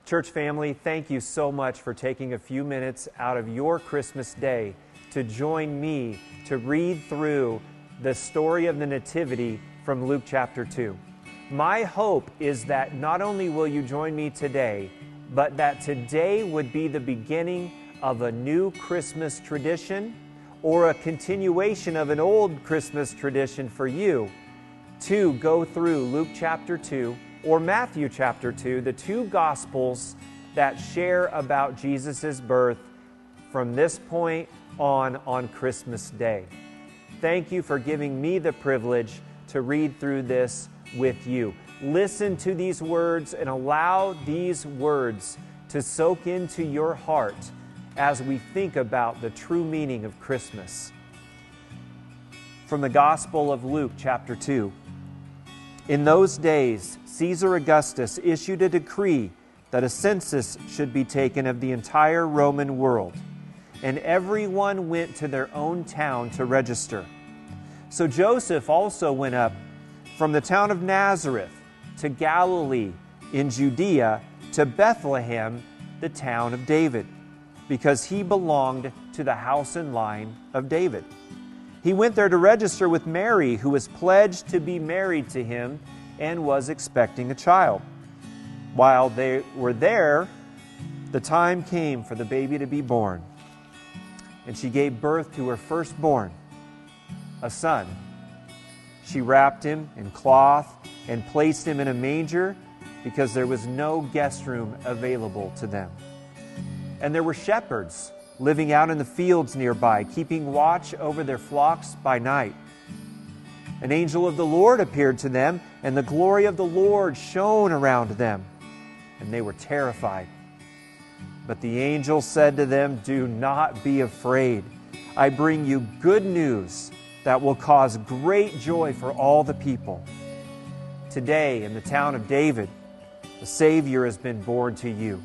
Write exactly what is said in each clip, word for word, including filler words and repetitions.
Church family, thank you so much for taking a few minutes out of your Christmas day to join me to read through the story of the Nativity from Luke chapter two. My hope is that not only will you join me today, but that today would be the beginning of a new Christmas tradition or a continuation of an old Christmas tradition for you to go through Luke chapter two or Matthew chapter two, the two Gospels that share about Jesus' birth from this point on on Christmas Day. Thank you for giving me the privilege to read through this with you. Listen to these words and allow these words to soak into your heart as we think about the true meaning of Christmas. From the Gospel of Luke chapter two. In those days, Caesar Augustus issued a decree that a census should be taken of the entire Roman world, and everyone went to their own town to register. So Joseph also went up from the town of Nazareth to Galilee in Judea to Bethlehem, the town of David, because he belonged to the house and line of David. He went there to register with Mary, who was pledged to be married to him and was expecting a child. While they were there, the time came for the baby to be born, and she gave birth to her firstborn, a son. She wrapped him in cloth and placed him in a manger because there was no guest room available to them. And there were shepherds living out in the fields nearby, keeping watch over their flocks by night. An angel of the Lord appeared to them, and the glory of the Lord shone around them, and they were terrified. But the angel said to them, "Do not be afraid. I bring you good news that will cause great joy for all the people. Today, in the town of David, the Savior has been born to you.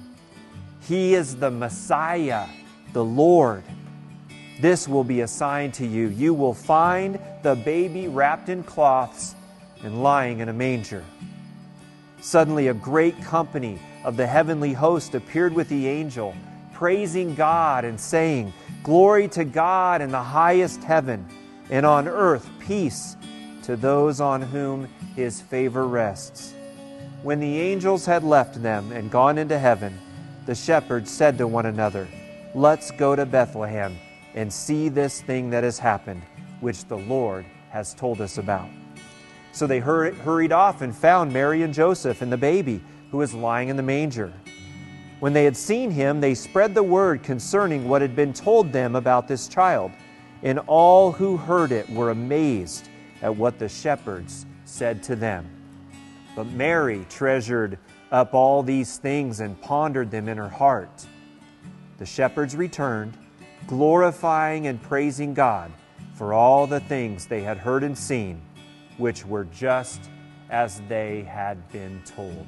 He is the Messiah, the Lord. This will be a sign to you. You will find the baby wrapped in cloths and lying in a manger." Suddenly a great company of the heavenly host appeared with the angel, praising God and saying, "Glory to God in the highest heaven, and on earth peace to those on whom His favor rests." When the angels had left them and gone into heaven, the shepherds said to one another, "Let's go to Bethlehem and see this thing that has happened, which the Lord has told us about." So they hur- hurried off and found Mary and Joseph and the baby who was lying in the manger. When they had seen him, they spread the word concerning what had been told them about this child, and all who heard it were amazed at what the shepherds said to them. But Mary treasured up all these things and pondered them in her heart. The shepherds returned, glorifying and praising God for all the things they had heard and seen, which were just as they had been told.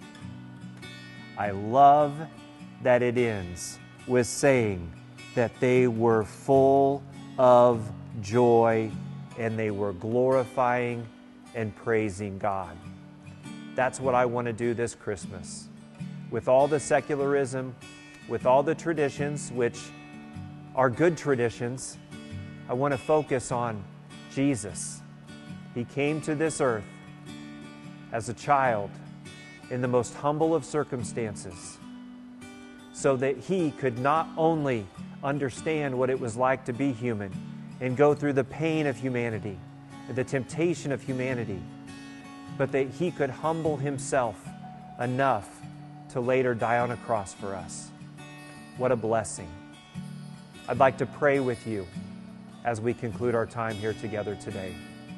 I love that it ends with saying that they were full of joy and they were glorifying and praising God. That's what I want to do this Christmas. With all the secularism, with all the traditions, which are good traditions, I want to focus on Jesus. He came to this earth as a child in the most humble of circumstances so that He could not only understand what it was like to be human and go through the pain of humanity, the temptation of humanity, but that He could humble Himself enough to later die on a cross for us. What a blessing. I'd like to pray with you as we conclude our time here together today.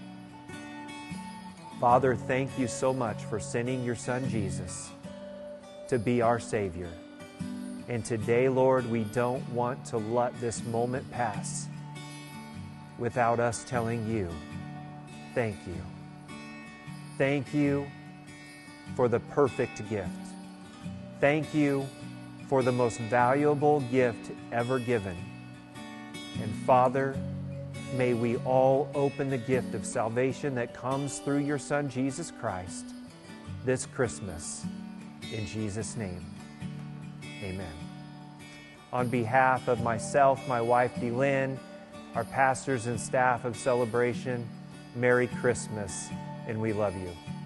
Father, thank you so much for sending your Son Jesus to be our Savior. And today, Lord, we don't want to let this moment pass without us telling you, thank you. Thank you for the perfect gift. Thank you for the most valuable gift ever given. And Father, may we all open the gift of salvation that comes through your Son, Jesus Christ, this Christmas. In Jesus' name, Amen. On behalf of myself, my wife, DeLynn, our pastors and staff of Celebration, Merry Christmas, and we love you.